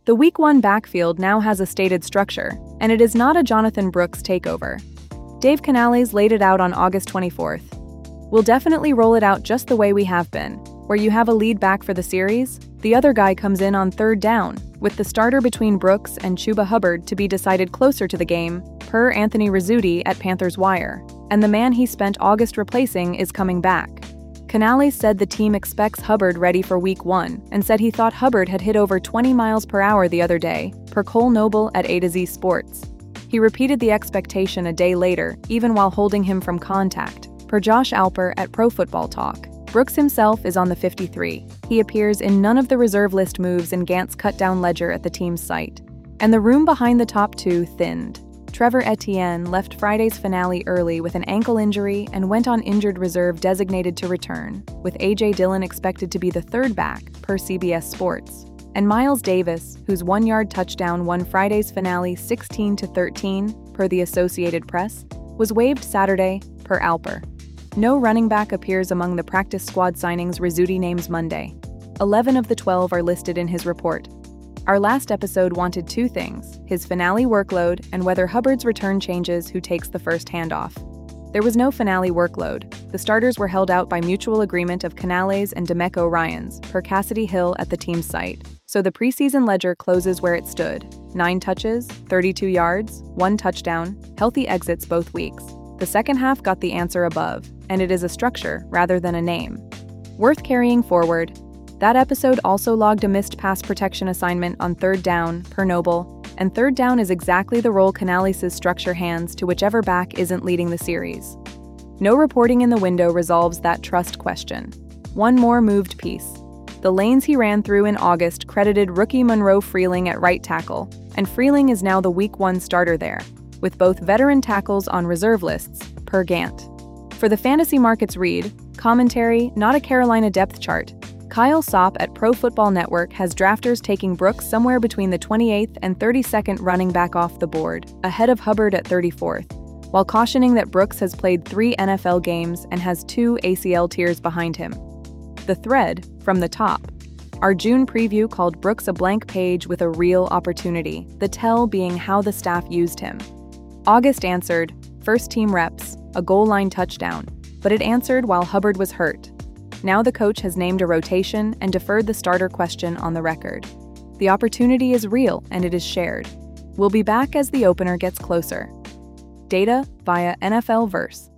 The Week 1 backfield now has a stated structure, and it is not a Jonathan Brooks takeover. Dave Canales laid it out on August 24th. "We'll definitely roll it out just the way we have been, where you have a lead back for the series, the other guy comes in on third down, with the starter between Brooks and Chuba Hubbard to be decided closer to the game, per Anthony Rizzuti at Panthers Wire, and the man he spent August replacing is coming back." Canales said the team expects Hubbard ready for Week 1 and said he thought Hubbard had hit over 20 miles per hour the other day, per Cole Noble at A to Z Sports. He repeated the expectation a day later, even while holding him from contact, per Josh Alper at Pro Football Talk. Brooks himself is on the 53. He appears in none of the reserve list moves in Gant's cut-down ledger at the team's site. And the room behind the top two thinned. Trevor Etienne left Friday's finale early with an ankle injury and went on injured reserve designated to return, with A.J. Dillon expected to be the third back, per CBS Sports. And Miles Davis, whose one-yard touchdown won Friday's finale 16-13, per the Associated Press, was waived Saturday, per Alper. No running back appears among the practice squad signings Rizzuti names Monday. 11 of the 12 are listed in his report. Our last episode wanted two things: his finale workload and whether Hubbard's return changes who takes the first handoff. There was no finale workload. The starters were held out by mutual agreement of Canales and D'Amico Ryans, per Cassidy Hill at the team's site. So the preseason ledger closes where it stood: 9 touches, 32 yards, 1 touchdown, healthy exits both weeks. The second half got the answer above, and it is a structure rather than a name. Worth carrying forward. That episode also logged a missed pass protection assignment on third down, per Noble, and third down is exactly the role Canales' structure hands to whichever back isn't leading the series. No reporting in the window resolves that trust question. One more moved piece. The lanes he ran through in August credited rookie Monroe Freeling at right tackle, and Freeling is now the Week 1 starter there, with both veteran tackles on reserve lists, per Gant. For the Fantasy Markets read, commentary, not a Carolina depth chart, Kyle Sopp at Pro Football Network has drafters taking Brooks somewhere between the 28th and 32nd running back off the board, ahead of Hubbard at 34th, while cautioning that Brooks has played 3 NFL games and has 2 ACL tears behind him. The thread, from the top. Our June preview called Brooks a blank page with a real opportunity, the tell being how the staff used him. August answered, first team reps, a goal line touchdown, but it answered while Hubbard was hurt. Now the coach has named a rotation and deferred the starter question on the record. The opportunity is real and it is shared. We'll be back as the opener gets closer. Data via NFL Verse.